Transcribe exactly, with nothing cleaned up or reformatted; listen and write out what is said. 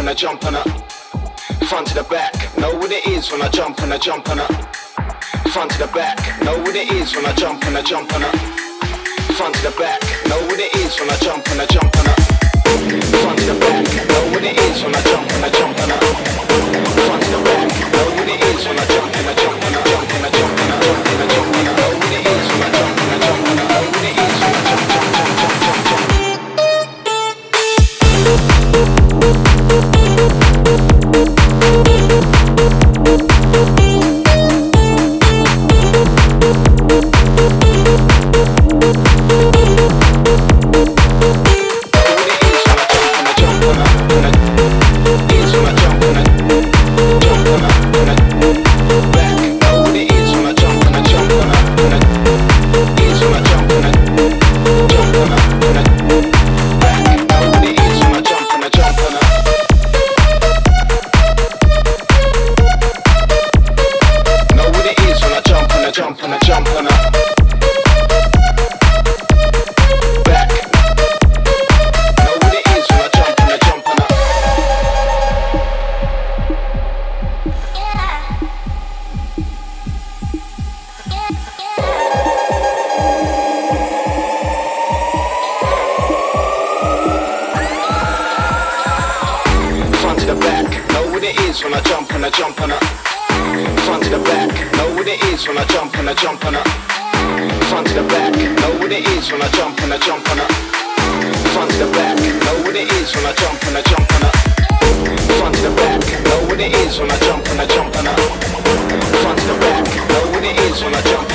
and I jump and I front to the back. Know what it is when I jump and I jump and I front to the back. Know what it is when I jump and I jump and I front to the back. Know what it is when I jump and I jump and I front to the back. Know what it is when I jump and I jump and I front to the back. Know what it is when I jump and I jump and I jump and I jump and I jump and I jump and I know what it is when I jump and I jump and I know what it is when I jump jump jump jump jump jump. When I jump and I jump and I front to the back. Know what it is when I jump and I jump and I front to the back. Know what it is when I jump and I jump and I front to the back. Know what it is when I jump and I jump and I front to the back. Know what it is when I jump and I jump and I front to the back. Know what it is when I jump.